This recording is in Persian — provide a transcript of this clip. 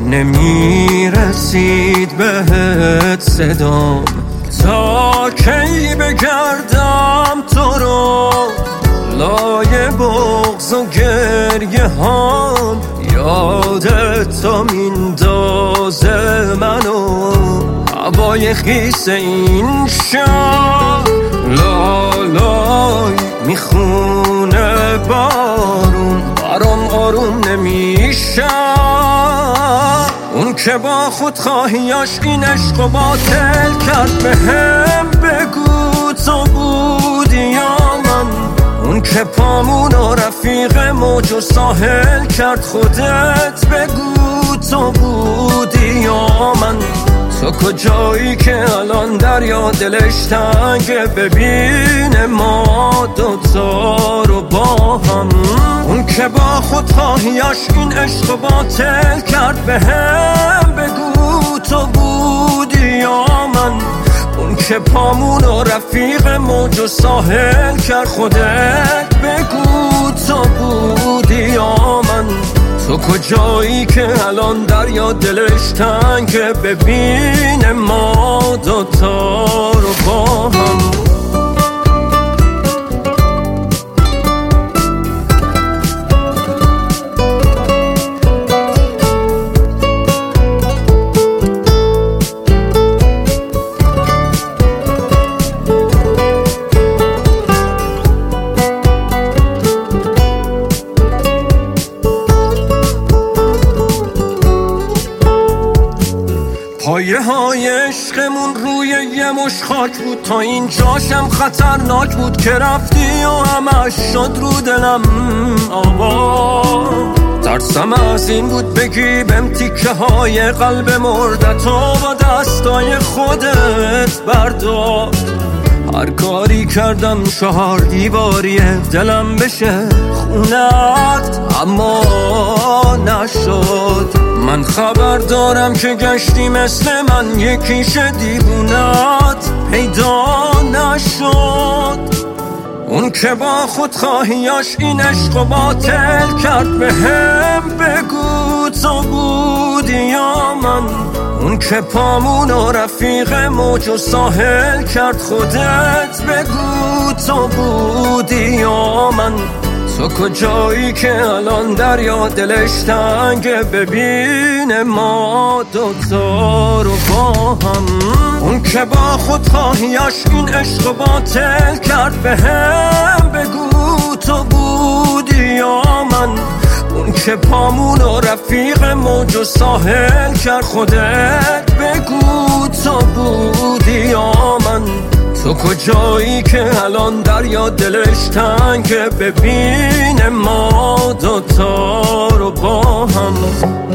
نمیرسید بهت صدام، تا کی بگردم تو رو لای بغض و گریه هام. یادت میندازه منو هوای خیس این شهر، لالای میخونه بارون برام آروم نمیشه. اون که با خودخواهیاش این عشق و باطل کرد، به هم بگو تو بودی یا من؟ اون که پامون و رفیق موج و ساحل کرد، خودت بگو تو بودی یا من؟ تو کجایی که الان دریا دلش تنگه، ببینه ما دوتا رو با هم. اون که با خودخواهیاش این عشق و باطل کرد، به هم بگو تو بودی یا من؟ اون که پامون و رفیق موج و ساحل کرد، خودت بگو تو بودی یا من؟ تو کجایی که الان دریا دلش تنگه، ببینه ما دوتا رو با هم. پایه های عشقمون روی یه مش خاک بود، تا این جاشم خطرناک بود که رفتی و همش شد رو دلم آوا. ترسم از این بود بگی بهم تیکه های قلب مردت و با دستای خودت بردار. هر کاری کردم 4 دیواریه دلم بشه خونت، اما نشد. من خبر دارم که گشتی مثل من یکیش دیوونت پیدا نشد. اون که با خودخواهیاش این عشق و باطل کرد، به هم بگو تو بودی یا من؟ اون که پامون و رفیق موج و ساحل کرد، خودت بگو تو بودی یا من؟ تو کجایی که الان دریا دلش تنگه، ببینه ما دوتا رو با هم. اون که با خودخواهیاش این عشق و باطل کرد، به هم بگو تو بودی یا من؟ اون که پامون و رفیق موج و ساحل کرد، خودت بگو تو بودی یا من؟ تو کجایی که الان دریا دلش تنگه، ببینه ما دوتا رو با هم.